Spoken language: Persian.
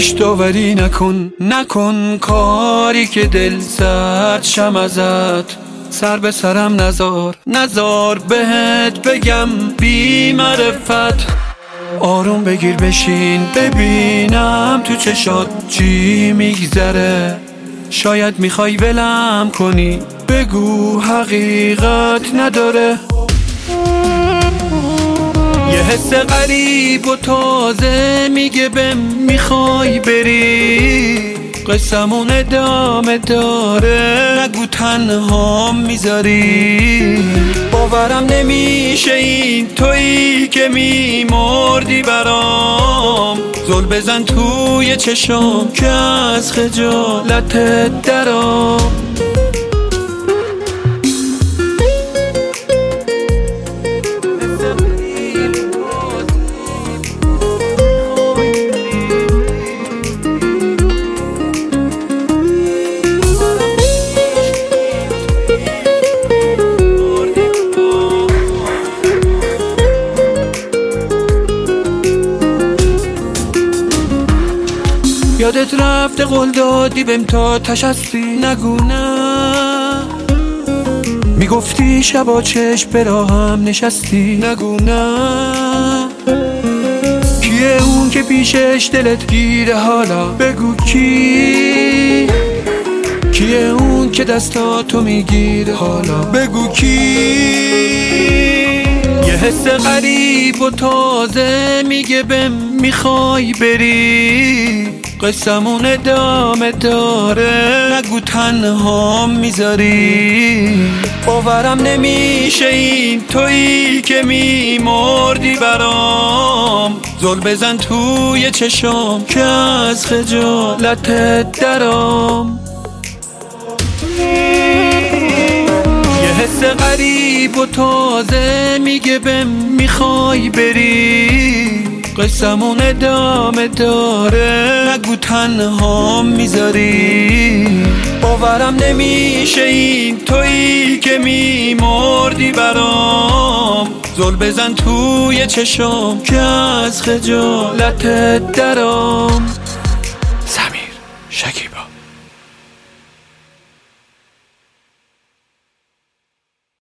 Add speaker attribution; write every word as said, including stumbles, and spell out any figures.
Speaker 1: پیش داوری نکن، نکن کاری که دل سرد شم ازت. سر به سرم نزار، نزار بهت بگم بی معرفت. آروم بگیر بشین ببینم تو چشات چی میگذره. شاید میخوای ولم کنی، بگو حقیقت نداره. یه حس غریب و تازه میگه بهم میخوای بری. قصمون ادامه داره، نگو تنها میذاری. باورم نمیشه این تویی که میمردی برام. زل بزن توی چشام که از خجالتت درام. یادت رفته قول دادی بهم تا تشستی، نگو نه. میگفتی شبا چشم به راهم نشستی، نگو نه. کیه اون که پیشش دلت گیره حالا، بگو کی. کیه اون که دستاتو میگیره حالا، بگو کی. یه حس غریب و تازه میگه بهم میخوای بری. قصمون ادامه داره، نگو تنها میذاری. باورم نمیشه این تویی که میمردی برام. زل بزن توی چشام که از خجالتت درام. یه حس غریب و تازه میگه بهم میخوای بری. قصمون ادامه داره، نگو تنها میذاری. باورم نمیشه این تویی که میمردی برام. زل بزن توی چشام که از خجالتت درام.